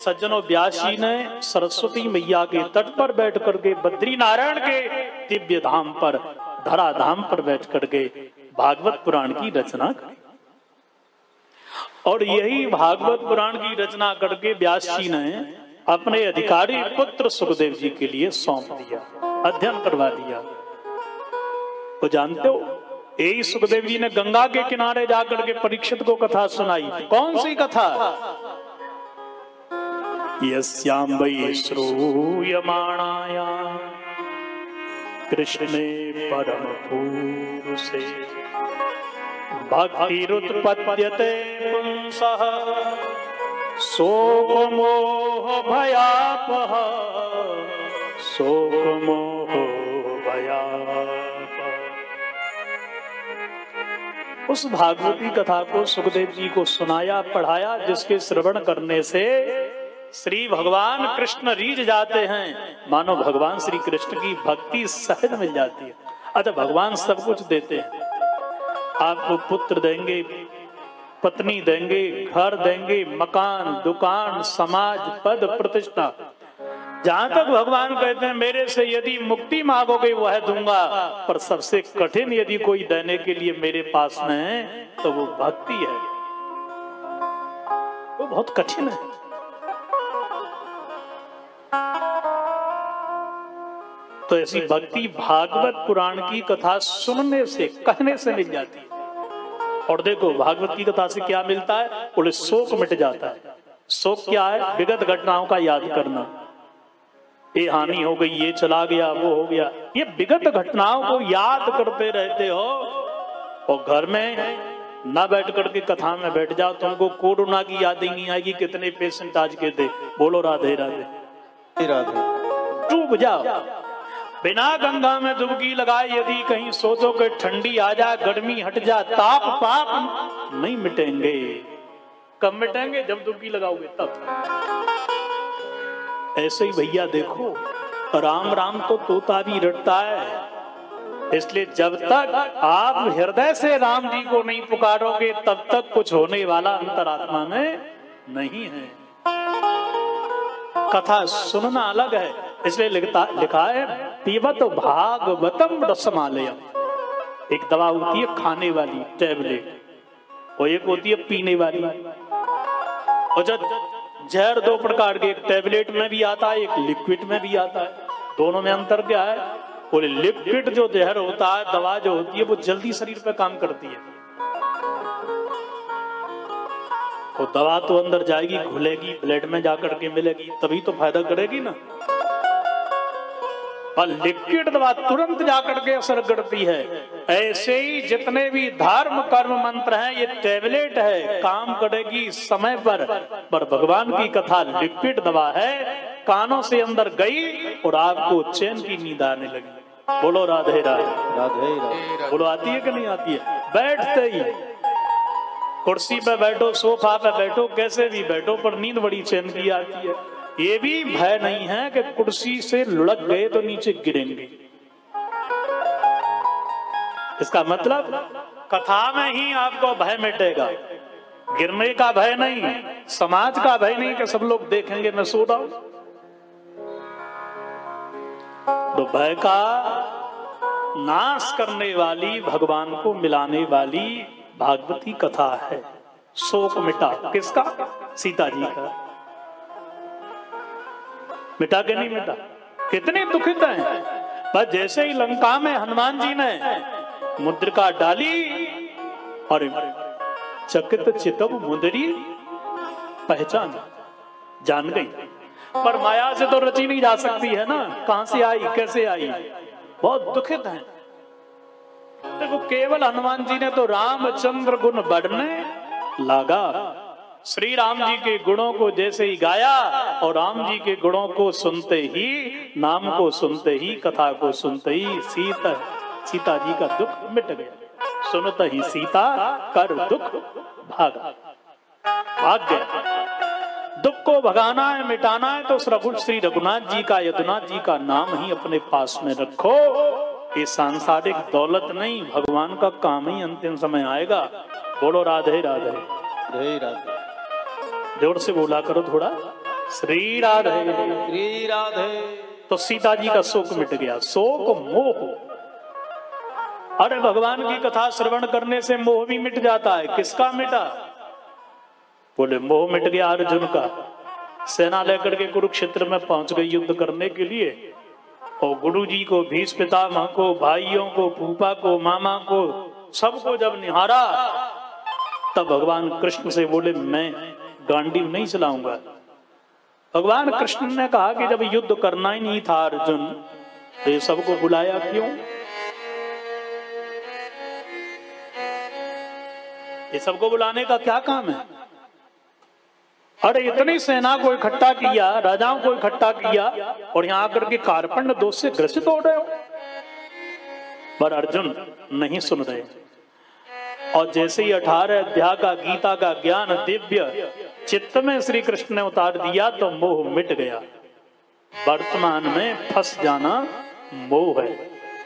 सज्जनों, व्यास जी ने सरस्वती मैया के तट पर बैठ करके बद्री नारायण के दिव्य धाम पर, धरा धाम पर बैठ करके भागवत पुराण की रचना करी। और यही भागवत पुराण की रचना करके व्यास जी ने अपने अधिकारी पुत्र सुखदेव जी के लिए सौंप दिया, अध्ययन करवा दिया। वो जानते हो, यही सुखदेव जी ने गंगा के किनारे जाकर के परीक्षित को कथा सुनाई। कौन सी कथा? यस्यां वै श्रूयमाणाया कृष्णे परम पुरुषे भक्तिरुत्पद्यते पुंसः शोक मोह भयापः शोक मोह भयापः। उस भागवती कथा को सुखदेव जी को सुनाया, पढ़ाया, जिसके श्रवण करने से श्री भगवान कृष्ण रीझ जाते हैं, मानो भगवान श्री कृष्ण की भक्ति सहज मिल जाती है। अच्छा, भगवान सब कुछ देते हैं, आपको पुत्र देंगे, पत्नी देंगे, घर देंगे, मकान, दुकान, समाज, पद, प्रतिष्ठा। जहां तक भगवान कहते हैं मेरे से यदि मुक्ति मांगोगे वह दूंगा, पर सबसे कठिन यदि कोई देने के लिए मेरे पास में है तो वो भक्ति है, वो बहुत कठिन है। तो ऐसी भक्ति भागवत पुराण की कथा सुनने से, कहने से मिल जाती है। और देखो, भागवत की कथा से क्या मिलता है? बोले शोक मिट जाता है। शोक क्या है? विगत घटनाओं का याद करना, ये हानि हो गई, ये चला गया, वो हो गया, ये विगत घटनाओं को याद करते रहते हो। और घर में ना बैठ करके कथा में बैठ जाओ, तुमको कोरोना की याद ही नहीं आएगी। कितने पेशेंट आज के थे, बोलो राधे राधे राधे। डूब जाओ, बिना गंगा में डुबकी लगाए यदि कहीं सोचो कि ठंडी आ जा, गर्मी हट जा, ताप पाप नहीं मिटेंगे। कब मिटेंगे? जब डुबकी लगाओगे तब। ऐसे ही भैया देखो, राम राम तो तोता भी रटता है। इसलिए जब तक आप हृदय से राम जी को नहीं पुकारोगे तब तक कुछ होने वाला अंतरात्मा में नहीं है। कथा सुनना अलग है, इसलिए लिखा है पीबत भागवतम रसमालयम। एक दवा होती है खाने वाली टैबलेट, और एक होती है पीने वाली। और जब जहर दो प्रकार के, एक टैबलेट में भी आता है, एक लिक्विड में भी आता है। दोनों में अंतर क्या है? बोले लिक्विड जो जहर होता है, दवा जो होती है, वो जल्दी शरीर पे काम करती है। वो दवा तो अंदर जाएगी, घुलेगी, ब्लड में जाकर के मिलेगी, तभी तो फायदा करेगी ना। और लिक्विड दवा तुरंत जाकर के असर करती है। ऐसे ही जितने भी धर्म कर्म मंत्र हैं, ये टैबलेट है, काम करेगी समय पर भगवान की कथा लिक्विड दवा है, कानों से अंदर गई और आपको चैन की नींद आने लगी। बोलो राधे राधे राधे राधे। बोलो आती है कि नहीं आती है? बैठते ही, कुर्सी पे बैठो, सोफा पे बैठो, कैसे भी बैठो, पर नींद बड़ी चैन की आती है। ये भी भय नहीं है कि कुर्सी से लुढ़क गए तो नीचे गिरेंगे। इसका मतलब कथा में ही आपको भय मिटेगा, गिरने का भय नहीं, समाज का भय नहीं कि सब लोग देखेंगे मैं सो रहा हूं। तो भय का नाश करने वाली, भगवान को मिलाने वाली भागवती कथा है। शोक मिटा। किसका? सीता जी का। मिटा के नहीं मिटा? कितने दुखित हैं। बस जैसे ही लंका में हनुमान जी ने मुद्रिका डाली और चकित चितव मुद्री पहचान, जान गई। पर माया से तो रची नहीं जा सकती है ना, कहां से आई, कैसे आई? बहुत दुखित हैं। देखो, केवल हनुमान जी ने तो रामचंद्र गुण बढ़ने लगा। श्री राम जी के गुणों को जैसे ही गाया, और राम जी के गुणों को सुनते ही, नाम को सुनते ही, कथा को सुनते ही सीता जी का दुख मिट गया। सुनते ही सीता कर दुख भागा, भाग गया। दुख को भगाना है, मिटाना है, तो श्री रघुनाथ जी का, यदुनाथ जी का नाम ही अपने पास में रखो। ये सांसारिक दौलत नहीं, भगवान का काम ही अंतिम समय आएगा। बोलो राधे राधे राधे राधे। जोर से बोला करो थोड़ा, श्री राधे श्री राधे। तो सीता जी का शोक मिट गया, शोक मोह। अरे भगवान की कथा श्रवण करने से मोह भी मिट जाता है। किसका मिटा? बोले मोह मिट गया अर्जुन का। सेना लेकर के कुरुक्षेत्र में पहुंच गई युद्ध करने के लिए, और गुरु जी को, भीष्म पितामह को, भाइयों को, फूफा को, मामा को, सबको जब निहारा, तब भगवान कृष्ण से बोले मैं गांडीव नहीं चलाऊंगा। भगवान कृष्ण ने कहा कि जब युद्ध करना ही नहीं था अर्जुन, तो ये सबको बुलाया क्यों? ये सबको बुलाने का क्या काम है? अरे इतनी सेना को इकट्ठा किया, राजाओं को इकट्ठा किया, और यहां आकर के कार्पण्य दोष से ग्रसित हो रहे हो। पर अर्जुन नहीं सुन रहे। और जैसे ही 18 अध्याय का गीता का ज्ञान दिव्य चित्त में श्री कृष्ण ने उतार दिया, तो मोह मिट गया। वर्तमान में फंस जाना मोह है।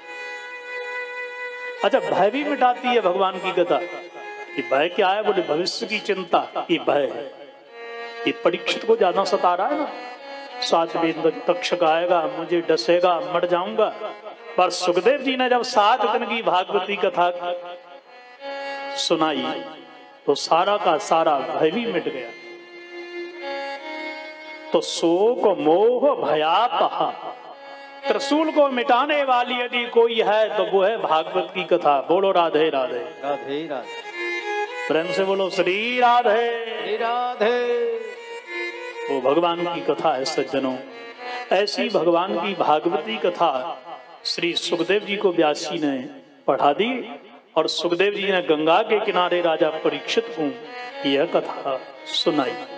अच्छा, भय भी मिटाती है भगवान की कथा। ये भय क्या है? बोले भविष्य की चिंता, ये भय है। ये परीक्षित को ज्यादा सता रहा है ना, 7 दिन तक्षक आएगा, मुझे डसेगा, मर जाऊंगा। पर सुखदेव जी ने जब 7 दिन की भागवती कथा सुनाई, तो सारा का सारा भय भी मिट गया। तो शोक मोह भयापहा, त्रिशूल को मिटाने वाली यदि कोई है तो वो है भागवत की कथा। बोलो राधे राधे राधे राधे। प्रेम से बोलो श्री राधे श्री राधे। वो भगवान की कथा है सज्जनों। ऐसी भगवान की भागवती कथा श्री सुखदेव जी को व्यास जी ने पढ़ा दी, और सुखदेव जी ने गंगा के किनारे राजा परीक्षित को यह कथा सुनाई।